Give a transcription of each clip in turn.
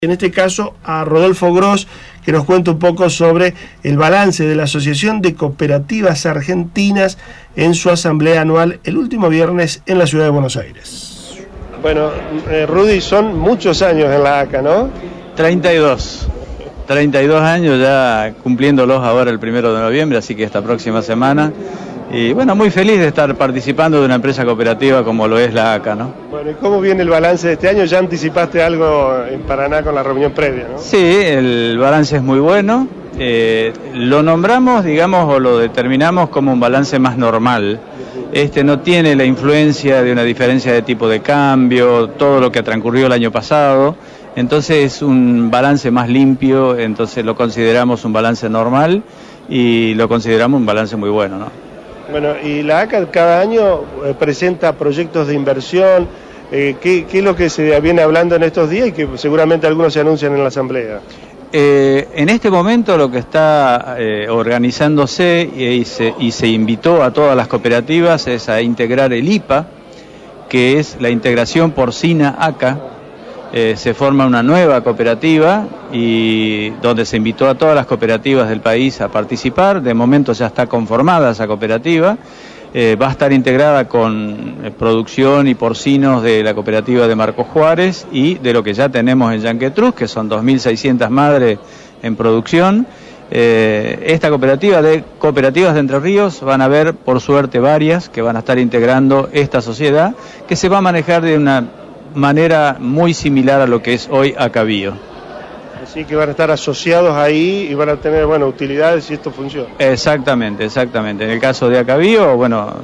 En este caso a Rodolfo Gross, que nos cuenta un poco sobre el balance de la Asociación de Cooperativas Argentinas en su asamblea anual el último viernes en la ciudad de Buenos Aires. Bueno, Rudy, son muchos años en la ACA, ¿no? 32 años ya cumpliéndolos ahora el 1 de noviembre, así que esta próxima semana. Y bueno, muy feliz de estar participando de una empresa cooperativa como lo es la ACA, ¿no? Bueno, ¿y cómo viene el balance de este año? Ya anticipaste algo en Paraná con la reunión previa, ¿no? Sí, el balance es muy bueno. Lo nombramos, digamos, o lo determinamos como un balance más normal. No tiene la influencia de una diferencia de tipo de cambio, todo lo que transcurrió el año pasado. Entonces es un balance más limpio, entonces lo consideramos un balance normal y lo consideramos un balance muy bueno, ¿no? Bueno, y la ACA cada año presenta proyectos de inversión. ¿Qué es lo que se viene hablando en estos días y que seguramente algunos se anuncian en la asamblea? En este momento lo que está organizándose y se invitó a todas las cooperativas es a integrar el IPA, que es la integración porcina ACA. Se forma una nueva cooperativa y donde se invitó a todas las cooperativas del país a participar. De momento ya está conformada esa cooperativa. Va a estar integrada con producción y porcinos de la cooperativa de Marcos Juárez y de lo que ya tenemos en Yanquetruz, que son 2.600 madres en producción. Esta cooperativa de cooperativas de Entre Ríos van a haber, por suerte, varias que van a estar integrando esta sociedad, que se va a manejar de una manera muy similar a lo que es hoy Acabío. Así que van a estar asociados ahí y van a tener, utilidades si esto funciona. Exactamente. En el caso de Acabío,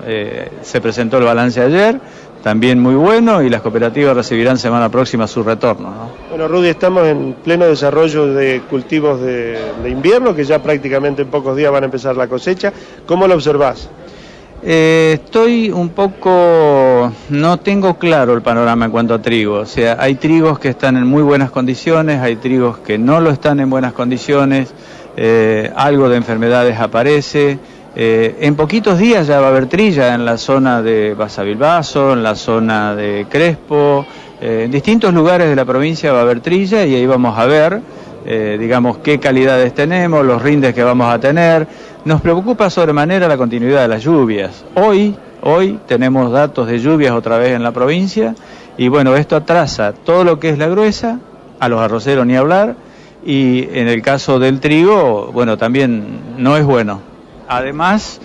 se presentó el balance ayer, también muy bueno, y las cooperativas recibirán semana próxima su retorno, ¿no? Bueno, Rudy, estamos en pleno desarrollo de cultivos de invierno, que ya prácticamente en pocos días van a empezar la cosecha. ¿Cómo lo observás? Estoy un poco, no tengo claro el panorama en cuanto a trigo. O sea, hay trigos que están en muy buenas condiciones, hay trigos que no lo están en buenas condiciones, algo de enfermedades aparece. En poquitos días ya va a haber trilla en la zona de Basavilbaso, en la zona de Crespo, en distintos lugares de la provincia va a haber trilla y ahí vamos a ver, qué calidades tenemos, los rindes que vamos a tener. Nos preocupa sobremanera la continuidad de las lluvias. Hoy tenemos datos de lluvias otra vez en la provincia y esto atrasa todo lo que es la gruesa, a los arroceros ni hablar, y en el caso del trigo, también no es bueno. Además,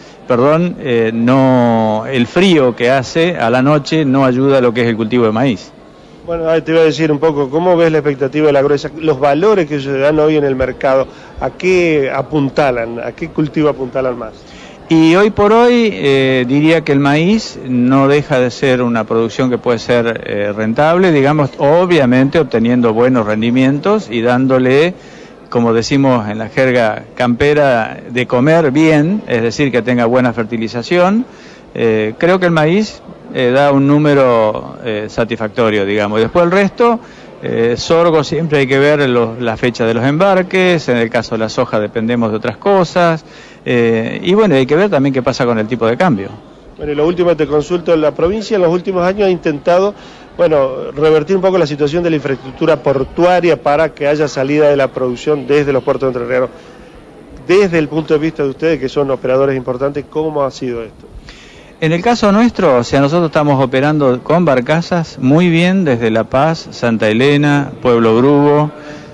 el frío que hace a la noche no ayuda a lo que es el cultivo de maíz. Bueno, te iba a decir un poco, ¿cómo ves la expectativa de la gruesa? Los valores que se dan hoy en el mercado, ¿a qué apuntalan? ¿A qué cultivo apuntalan más? Y hoy por hoy diría que el maíz no deja de ser una producción que puede ser rentable, obviamente obteniendo buenos rendimientos y dándole, como decimos en la jerga campera, de comer bien, es decir, que tenga buena fertilización. Creo que el maíz da un número satisfactorio, y después el resto, sorgo siempre hay que ver la fecha de los embarques, en el caso de la soja dependemos de otras cosas, hay que ver también qué pasa con el tipo de cambio. Bueno, y lo último te consulto, la provincia en los últimos años ha intentado, revertir un poco la situación de la infraestructura portuaria para que haya salida de la producción desde los puertos de Entre Ríos. Desde el punto de vista de ustedes, que son operadores importantes, ¿cómo ha sido esto? En el caso nuestro, nosotros estamos operando con barcazas muy bien desde La Paz, Santa Elena, Pueblo Brugo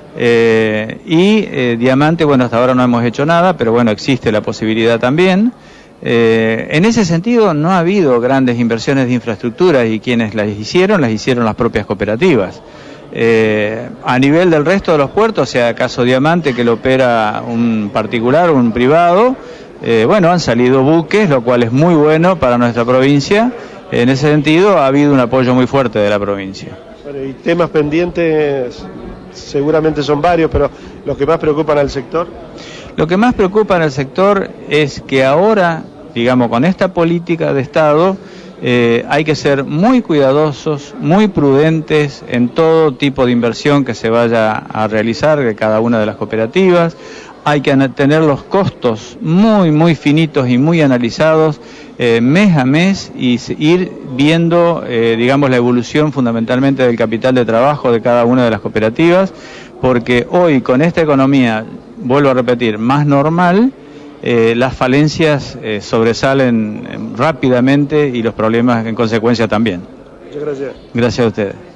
y Diamante. Hasta ahora no hemos hecho nada, pero existe la posibilidad también. En ese sentido no ha habido grandes inversiones de infraestructura y quienes las hicieron las propias cooperativas. A nivel del resto de los puertos, caso Diamante, que lo opera un particular, un privado, han salido buques, lo cual es muy bueno para nuestra provincia. En ese sentido ha habido un apoyo muy fuerte de la provincia. Y temas pendientes seguramente son varios, pero los que más preocupan al sector. Lo que más preocupa al sector es que ahora, con esta política de Estado, hay que ser muy cuidadosos, muy prudentes en todo tipo de inversión que se vaya a realizar de cada una de las cooperativas. Hay que tener los costos muy, muy finitos y muy analizados mes a mes y ir viendo, la evolución fundamentalmente del capital de trabajo de cada una de las cooperativas, porque hoy con esta economía, vuelvo a repetir, más normal, las falencias sobresalen rápidamente y los problemas en consecuencia también. Muchas gracias. Gracias a ustedes.